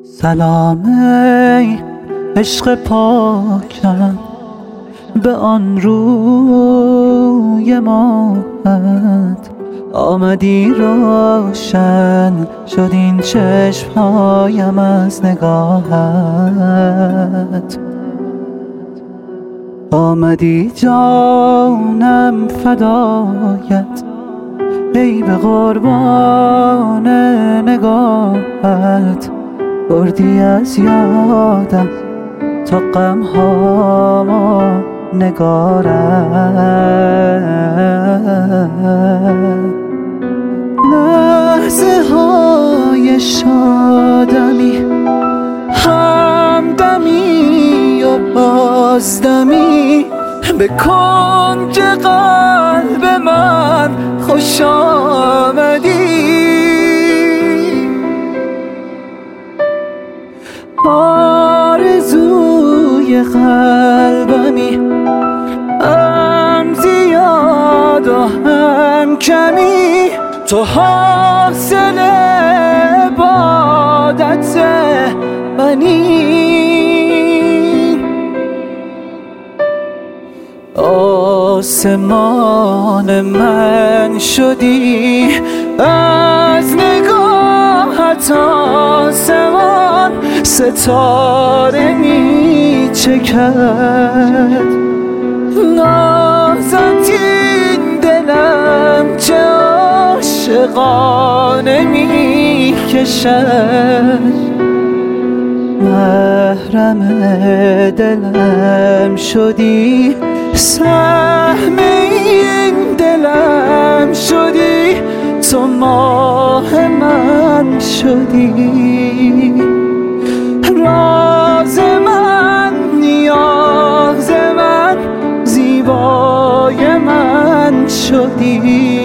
سلام ای عشق پاکم به آن روی ماهت، آمدی روشن شد این چشمهایم از نگاهت، آمدی جانم فدایت ای به قربان نگاهت، بردی از یادم تا غم‌ها نگارم. لحظه های شادمی، همدمی و بازدمی، به کنج قلب من خوش آمدی. آرزوی قلبمی، هم زیاد و هم کمی، تو حاصل عبادت منی. آسمان من شدی از نگاهت، آسمان ستاره می چکد، نازت این دلم چه عاشقانه می کشد. محرم دلم شدی، سهم این دلم شدی، تو ماه من شدی، راز من، نیاز من، زیبای من شدی.